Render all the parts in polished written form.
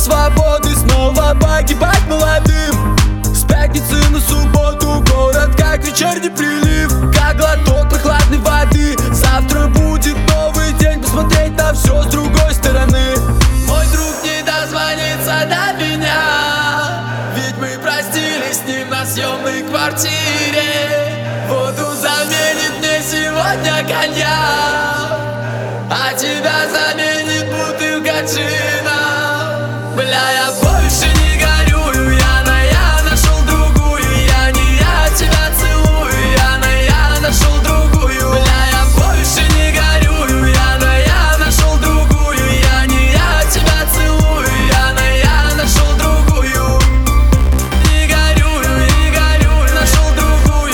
свободы снова погибать молодым. С пятницы на субботу город как вечерний прилив, как глоток прохладной воды. Завтра будет новый день, посмотреть на все с другой стороны. Мой друг не дозвонится до меня, ведь мы простились с ним на съемной квартире. Воду заменит мне сегодня коньяк, а тебя заменит бутылка джина. Бля, я больше не горюю, я нашел другую. Я не я тебя целую, я нашел другую. Бля, я больше не горюю, я нашел другую. Я не я тебя целую, я нашел другую. Не горюю, нашел другую.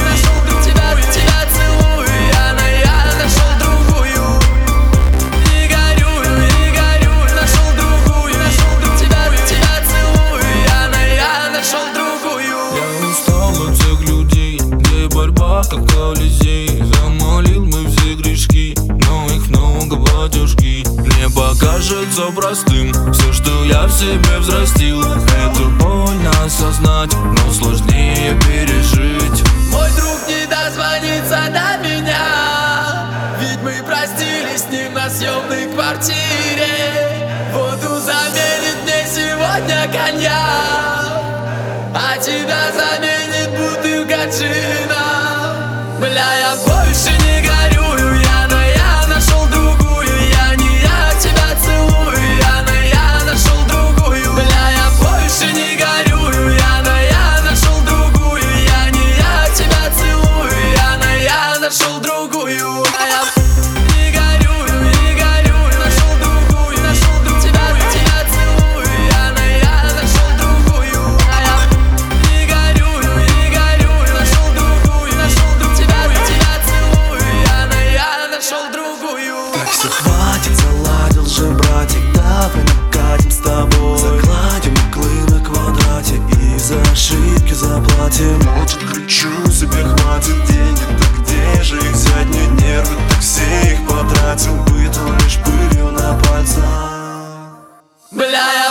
Тебя целую, я нашел другую. Не горюю, нашел другую. Тебя целую, я нашел другую. Я устал от всех людей, где борьба как Колизей. Замолил мы все грешки, но их много батюшки. Мне покажется простым все, что я в себе взрастил. Это больно осознать, но сложнее пережить. Мой друг не дозвонится до меня, ведь мы простились с ним на съемной квартире. Воду заменит мне сегодня коньяк, а тебя заменит бутылка джина. Бля, я больше не горюю, я нашел другую. Я не я тебя целую, я нашел другую. Бля, я больше не горюю, я нашел другую. Я не я тебя целую, я нашел другую. Не горюю, нашел другую. Тебя целую, я нашел другую. Не горюю, нашел другую. Тебя целую, я нашел другую. Так все хватит, заладил же, братик, давай накатим с тобой. Закладим углы на квадрате и за ошибки заплатим. Вот тут кричу себе, хватит деньги, так где же их взять? Мне нервы, так все их потратил, быту лишь пылью на пальцах. Бля,